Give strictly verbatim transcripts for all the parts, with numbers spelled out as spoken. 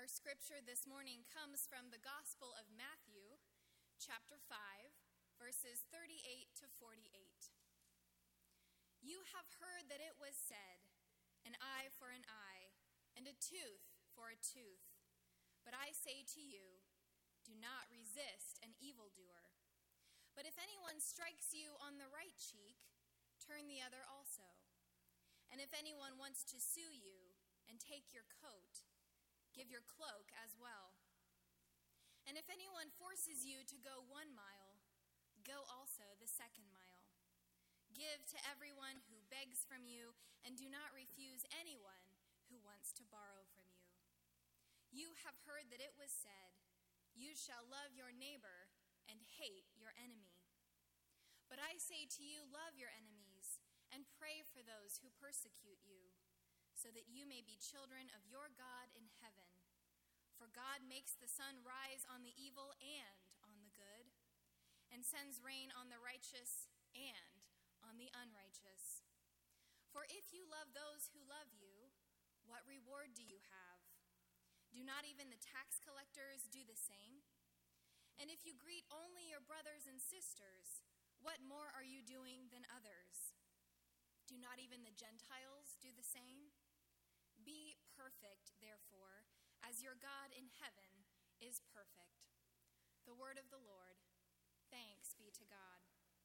Our scripture this morning comes from the Gospel of Matthew, chapter five, verses thirty-eight to forty-eight. You have heard that it was said, an eye for an eye, and a tooth for a tooth. But I say to you, do not resist an evildoer. But if anyone strikes you on the right cheek, turn the other also. And if anyone wants to sue you and take your coat, give your cloak as well. And if anyone forces you to go one mile, go also the second mile. Give to everyone who begs from you, and do not refuse anyone who wants to borrow from you. You have heard that it was said, you shall love your neighbor and hate your enemy. But I say to you, love your enemies and pray for those who persecute you, so that you may be children of your God in heaven. For God makes the sun rise on the evil and on the good, and sends rain on the righteous and on the unrighteous. For if you love those who love you, what reward do you have? Do not even the tax collectors do the same? And if you greet only your brothers and sisters, what more are you doing than others? Do not even the Gentiles do the same? Be perfect, therefore, as your God in heaven is perfect. The word of the Lord. Thanks be to God.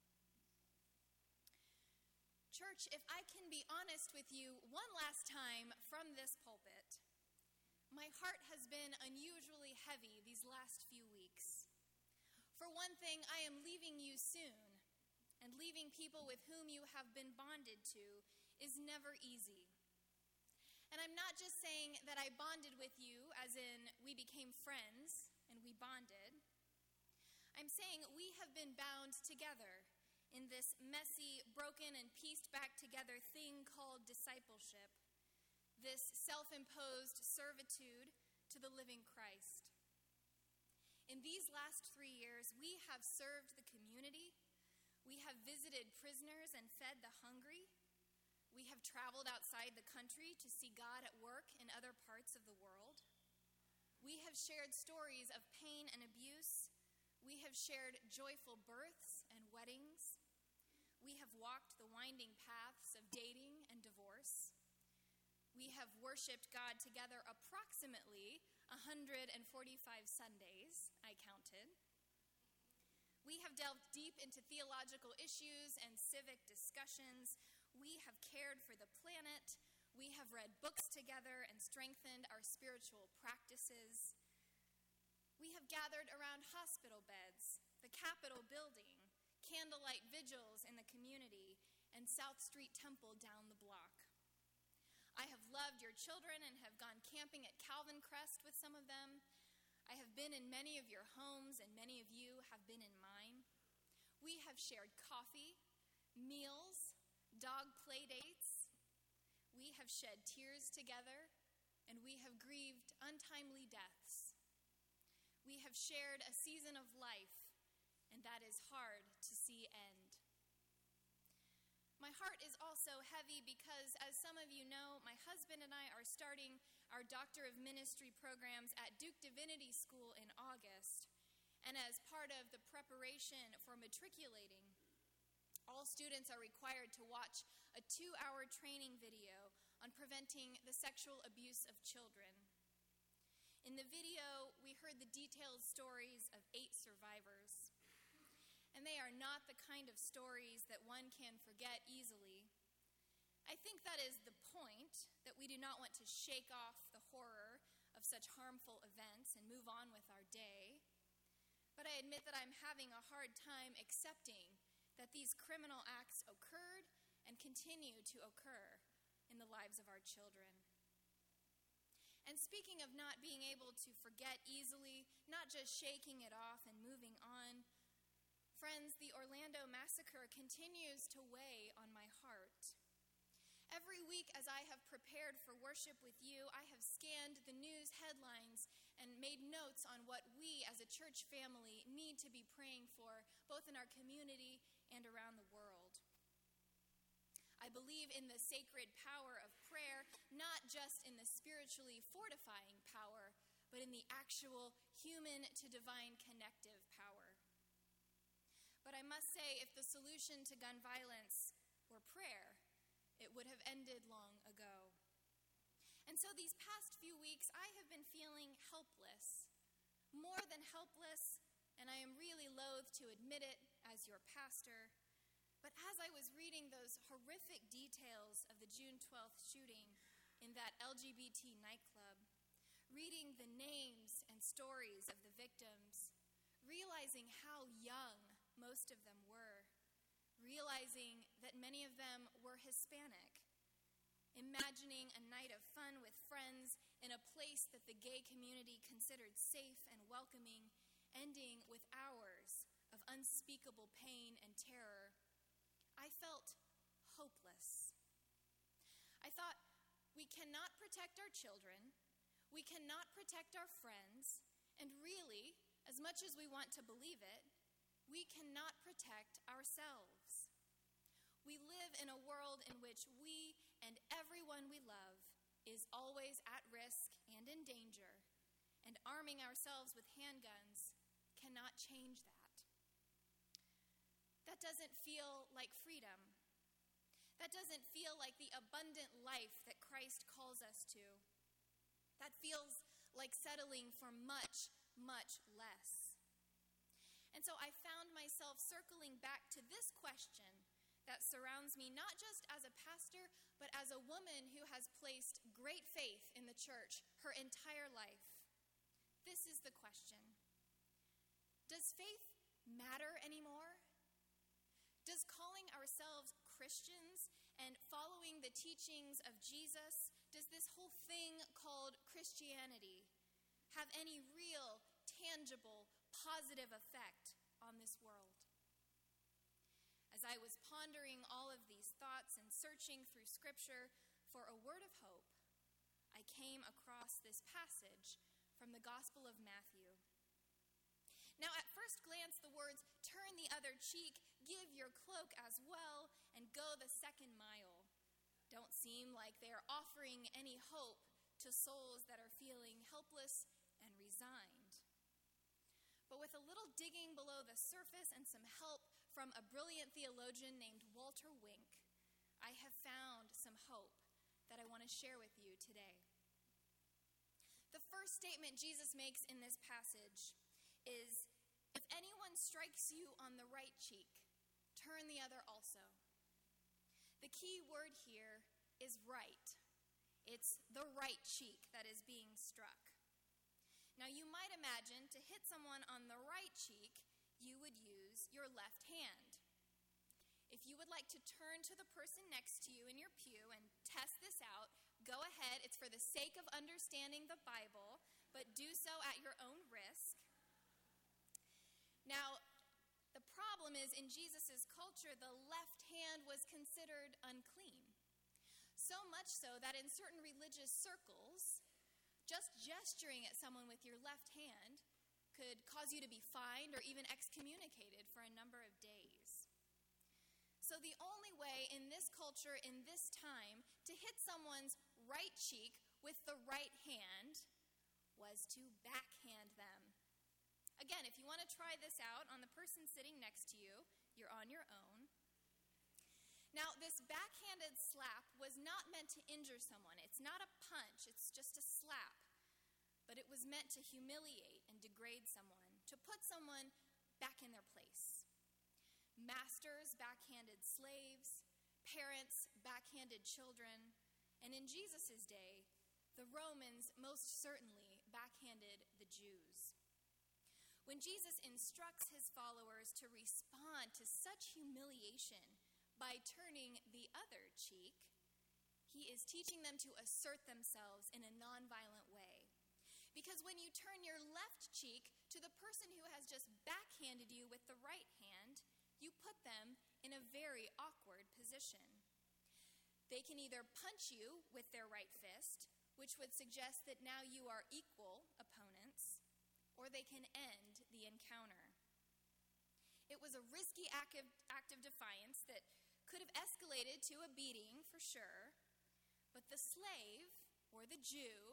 Church, if I can be honest with you one last time from this pulpit, my heart has been unusually heavy these last few weeks. For one thing, I am leaving you soon, and leaving people with whom you have been bonded to is never easy. And I'm not just saying that I bonded with you, as in we became friends and we bonded. I'm saying we have been bound together in this messy, broken, and pieced back together thing called discipleship, this self-imposed servitude to the living Christ. In these last three years, we have served the community, we have visited prisoners and fed the hungry, we have traveled outside the country to see God at work in other parts of the world. We have shared stories of pain and abuse. We have shared joyful births and weddings. We have walked the winding paths of dating and divorce. We have worshiped God together approximately one hundred forty-five Sundays, I counted. We have delved deep into theological issues and civic discussions. We have cared for the planet. We have read books together and strengthened our spiritual practices. We have gathered around hospital beds, the Capitol building, candlelight vigils in the community, and South Street Temple down the block. I have loved your children and have gone camping at Calvin Crest with some of them. I have been in many of your homes, and many of you have been in mine. We have shared coffee, meals, dog play dates. We have shed tears together, and we have grieved untimely deaths. We have shared a season of life, and that is hard to see end. My heart is also heavy because, as some of you know, my husband and I are starting our Doctor of Ministry programs at Duke Divinity School in August. And as part of the preparation for matriculating, all students are required to watch a two-hour training video on preventing the sexual abuse of children. In the video, we heard the detailed stories of eight survivors. And they are not the kind of stories that one can forget easily. I think that is the point, that we do not want to shake off the horror of such harmful events and move on with our day. But I admit that I'm having a hard time accepting that these criminal acts occurred and continue to occur in the lives of our children. And speaking of not being able to forget easily, not just shaking it off and moving on, friends, the Orlando massacre continues to weigh on my heart. Every week as I have prepared for worship with you, I have scanned the news headlines and made notes on what we as a church family need to be praying for, both in our community and around the world. I believe in the sacred power of prayer, not just in the spiritually fortifying power, but but in the actual human to divine connective power. But I must say, if the solution to gun violence were prayer, it would have ended long ago. And so these past few weeks, I have been feeling helpless, more than helpless, and I am really loath to admit it as your pastor. But as I was reading those horrific details of the June twelfth shooting in that L G B T nightclub, reading the names and stories of the victims, realizing how young most of them were, realizing that many of them were Hispanic, imagining a night of fun with friends in a place that the gay community considered safe and welcoming, ending with hours of unspeakable pain and terror, I felt hopeless. I thought, we cannot protect our children, we cannot protect our friends, and really, as much as we want to believe it, we cannot protect ourselves. We live in a world in which we and everyone we love is always at risk and in danger, and arming ourselves with handguns cannot change that. That doesn't feel like freedom. That doesn't feel like the abundant life that Christ calls us to. That feels like settling for much, much less. And so I found myself circling back to this question that surrounds me, not just as a pastor, but as a woman who has placed great faith in the church her entire life. This is the question: does faith matter anymore? Does calling ourselves Christians and following the teachings of Jesus, does this whole thing called Christianity have any real, tangible, positive effect on this world? As I was pondering all of these thoughts and searching through Scripture for a word of hope, I came across this passage from the Gospel of Matthew. Now, at first glance, the words, "Turn the other cheek, give your cloak as well, and go the second mile," don't seem like they are offering any hope to souls that are feeling helpless and resigned. But with a little digging below the surface and some help from a brilliant theologian named Walter Wink, I have found some hope that I want to share with you today. The first statement Jesus makes in this passage is, "If anyone strikes you on the right cheek, turn the other also." The key word here is right. It's the right cheek that is being struck. Now, you might imagine to hit someone on the right cheek, you would use your left hand. If you would like to turn to the person next to you in your pew and test this out, go ahead. It's for the sake of understanding the Bible, but do so at your own risk. Now, the problem is, in Jesus' culture, the left hand was considered unclean. So much so that in certain religious circles, just gesturing at someone with your left hand could cause you to be fined or even excommunicated for a number of days. So the only way in this culture, in this time, to hit someone's right cheek with the right hand was to backhand them. Again, if you want to try this out on the person sitting next to you, you're on your own. Now, this backhanded slap was not meant to injure someone. It's not a punch, it's just a slap. But it was meant to humiliate and degrade someone, to put someone back in their place. Masters backhanded slaves, parents backhanded children, and in Jesus' day, the Romans most certainly backhanded the Jews. When Jesus instructs his followers to respond to such humiliation by turning the other cheek, he is teaching them to assert themselves in a nonviolent way. Because when you turn your left cheek to the person who has just backhanded you with the right hand, you put them in a very awkward position. They can either punch you with their right fist, which would suggest that now you are equal opponents, or they can end the encounter. It was a risky act of, act of defiance that could have escalated to a beating for sure, but the slave, or the Jew,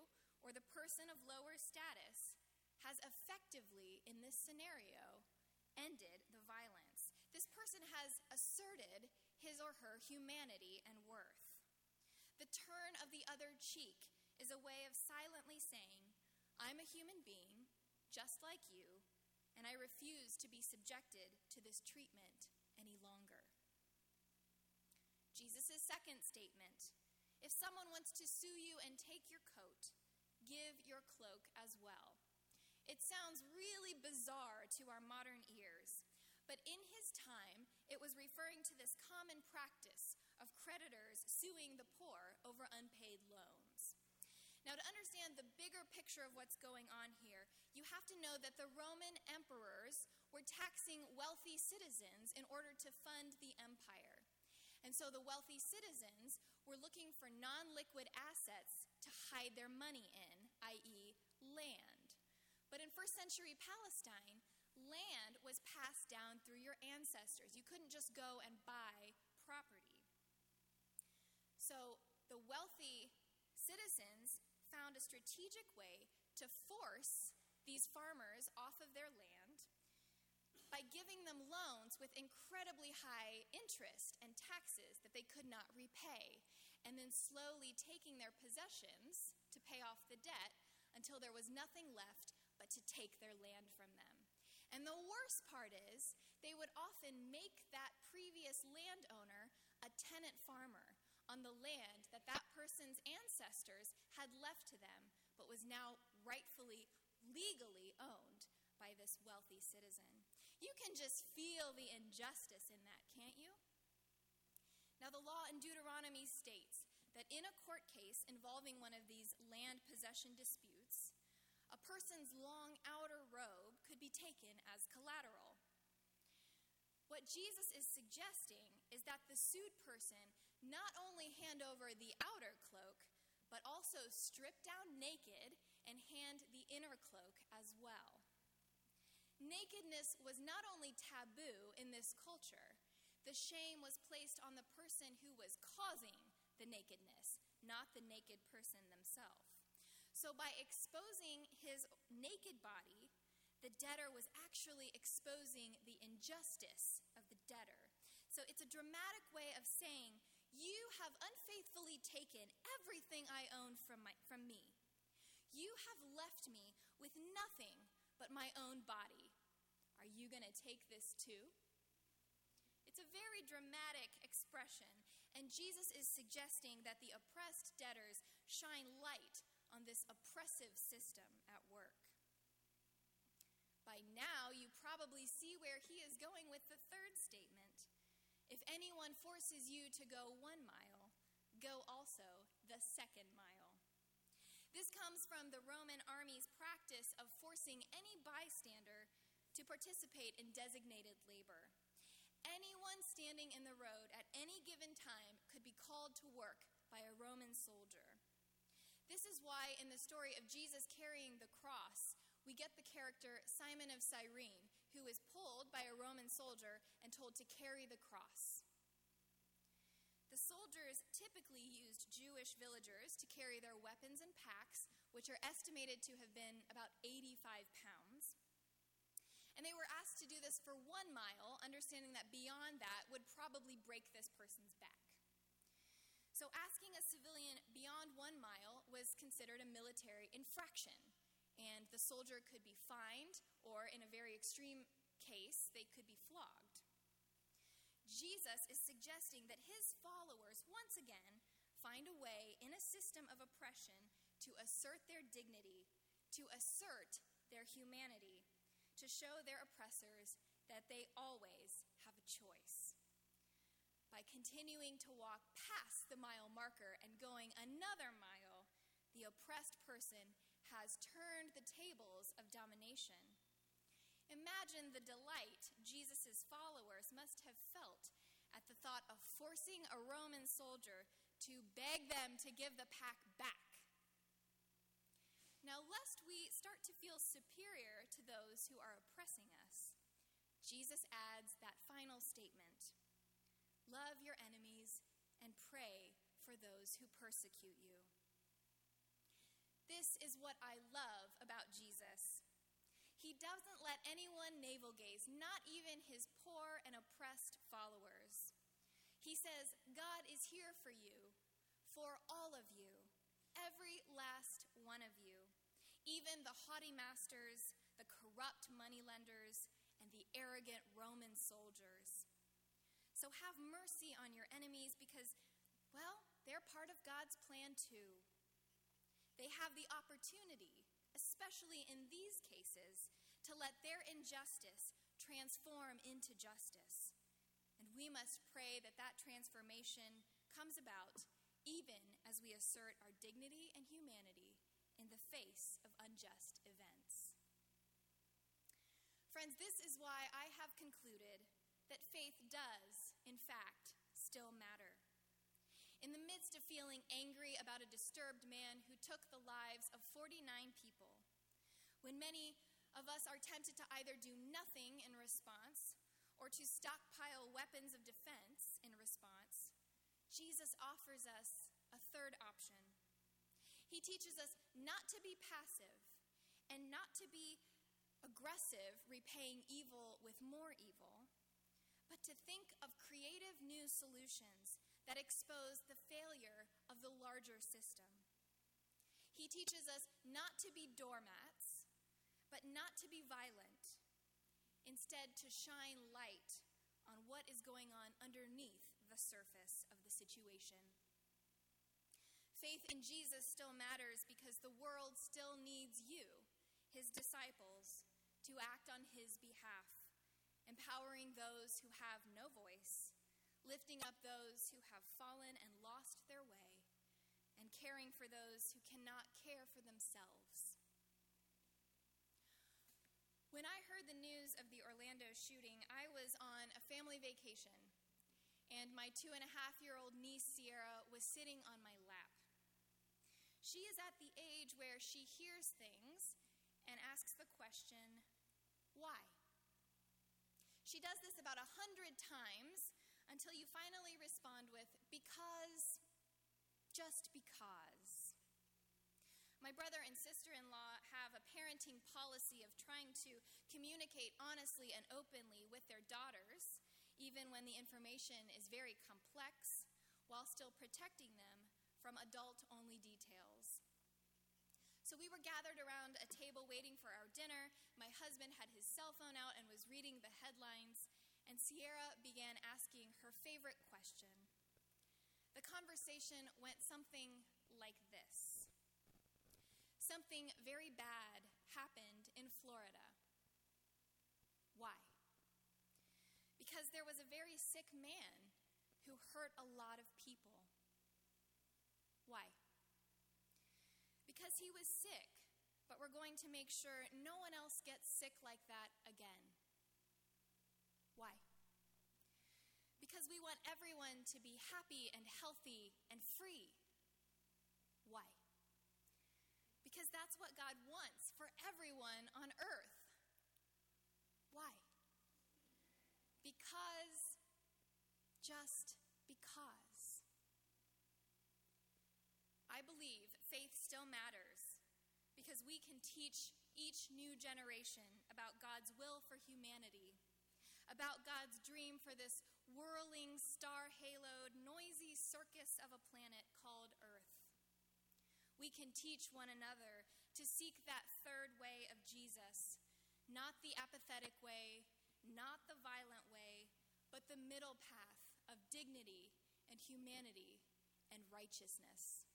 or the person of lower status has effectively, in this scenario, ended the violence. This person has asserted his or her humanity and worth. The turn of the other cheek is a way of silently saying, I'm a human being, just like you, and I refuse to be subjected to this treatment any longer. Jesus' second statement, if someone wants to sue you and take your coat, give your cloak as well. It sounds really bizarre to our modern ears, but in his time, it was referring to this common practice of creditors suing the poor over unpaid loans. Now, to understand the bigger picture of what's going on here, you have to know that the Roman emperors were taxing wealthy citizens in order to fund the empire. And so the wealthy citizens were looking for non-liquid assets to hide their money in, that is land. But in first century Palestine, land was passed down through your ancestors. You couldn't just go and buy property. So the wealthy citizens found a strategic way to force these farmers off of their land by giving them loans with incredibly high interest and taxes that they could not repay, and then slowly taking their possessions to pay off the debt until there was nothing left but to take their land from them. And the worst part is, they would often make that previous landowner a tenant farmer on the land that that person's ancestors had left to them, but was now rightfully, legally owned by this wealthy citizen. You can just feel the injustice in that, can't you? Now, the law in Deuteronomy states that in a court case involving one of these land possession disputes, a person's long outer robe could be taken as collateral. What Jesus is suggesting is that the sued person not only hand over the outer cloak, but also strip down naked and hand the inner cloak as well. Nakedness was not only taboo in this culture, the shame was placed on the person who was causing the nakedness, not the naked person themselves. So by exposing his naked body, the debtor was actually exposing the injustice of the debtor. So it's a dramatic way of saying, you have unfaithfully taken everything I own from, my, from me. You have left me with nothing but my own body. Are you going to take this too? It's a very dramatic expression, and Jesus is suggesting that the oppressed debtors shine light on this oppressive system at work. By now, you probably see where he is going with the third statement. If anyone forces you to go one mile, go also the second mile. This comes from the Roman army's practice of forcing any bystander to participate in designated labor. Anyone standing in the road at any given time could be called to work by a Roman soldier. This is why in the story of Jesus carrying the cross, we get the character Simon of Cyrene, who is pulled by a Roman soldier and told to carry the cross. The soldiers typically used Jewish villagers to carry their weapons and packs, which are estimated to have been about eighty-five pounds. And they were asked to do this for one mile, understanding that beyond that would probably break this person's back. So asking a civilian beyond one mile was considered a military infraction, and the soldier could be fined, or in a very extreme case, they could be flogged. Jesus is suggesting that his followers, once again, find a way in a system of oppression to assert their dignity, to assert their humanity, to show their oppressors that they always have a choice. By continuing to walk past the mile marker and going another mile, the oppressed person has turned the tables of domination. Imagine the delight Jesus' followers must have felt at the thought of forcing a Roman soldier to beg them to give the pack back. Now, lest we start to feel superior to those who are oppressing us, Jesus adds that final statement: love your enemies and pray for those who persecute you. This is what I love about Jesus. He doesn't let anyone navel gaze, not even his poor and oppressed followers. He says, God is here for you, for all of you, every last one of you, even the haughty masters, the corrupt moneylenders, and the arrogant Roman soldiers. So have mercy on your enemies because, well, they're part of God's plan too. They have the opportunity, especially in these cases, to let their injustice transform into justice. And we must pray that that transformation comes about even as we assert our dignity and humanity in the face of unjust events. Friends, this is why I have concluded that faith does, in fact, still matter. In the midst of feeling angry about a disturbed man who took the lives of forty-nine people, when many of us are tempted to either do nothing in response or to stockpile weapons of defense in response, Jesus offers us a third option. He teaches us not to be passive and not to be aggressive, repaying evil with more evil, but to think of creative new solutions that expose the failure of the larger system. He teaches us not to be doormats, but not to be violent. Instead, to shine light on what is going on underneath the surface of the situation. Faith in Jesus still matters because the world still needs you, his disciples, to act on his behalf, empowering those who have no voice, lifting up those who have fallen and lost their way, and caring for those who cannot care for themselves. When I heard the news of the Orlando shooting, I was on a family vacation, and my two-and-a-half-year-old niece, Sierra, was sitting on my lap. She is at the age where she hears things and asks the question, why? She does this about a hundred times until you finally respond with, because, just because. My brother and sister-in-law have a parenting policy of trying to communicate honestly and openly with their daughters, even when the information is very complex, while still protecting them from adult-only details. So we were gathered around a table waiting for our dinner. My husband had his cell phone out and was reading the headlines, and Sierra began asking her favorite question. The conversation went something like this. Something very bad happened in Florida. Why? Because there was a very sick man who hurt a lot of people. Why? Because he was sick, but we're going to make sure no one else gets sick like that again. Why? Because we want everyone to be happy and healthy and free. Why? Because that's what God wants for everyone on earth. Why? Because, just because. I believe faith still matters because we can teach each new generation about God's will for humanity, about God's dream for this whirling, star-haloed, noisy circus of a planet called Earth. We can teach one another to seek that third way of Jesus, not the apathetic way, not the violent way, but the middle path of dignity and humanity and righteousness.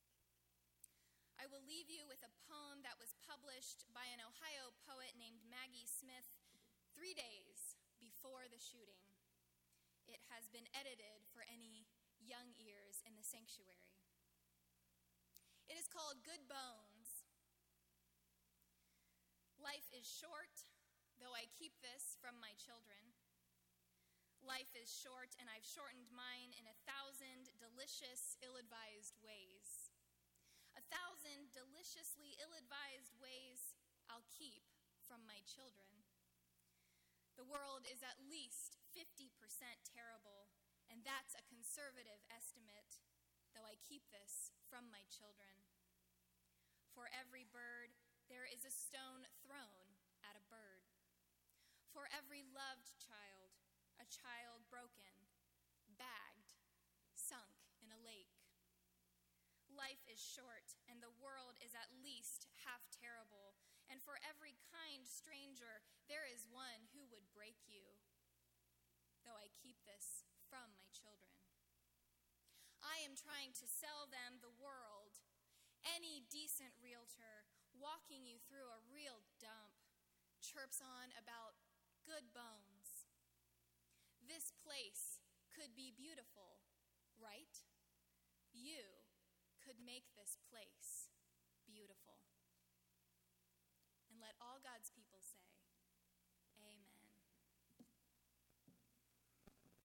I will leave you with a poem that was published by an Ohio poet named Maggie Smith three days before the shooting. It has been edited for any young ears in the sanctuary. It is called Good Bones. Life is short, though I keep this from my children. Life is short, and I've shortened mine in a thousand delicious, ill-advised ways. A thousand deliciously ill-advised ways I'll keep from my children. The world is at least fifty percent terrible, and that's a conservative estimate, though I keep this from my children. For every bird, there is a stone thrown at a bird. For every loved child, a child broken, bagged, sunk in a lake. Life is short, and the world is at least half terrible. And for every kind stranger, there is one who would break you, though I keep this from my children. I am trying to sell them the world. Any decent realtor walking you through a real dump chirps on about good bones. This place could be beautiful, right? You could make this place beautiful. And let all God's people say,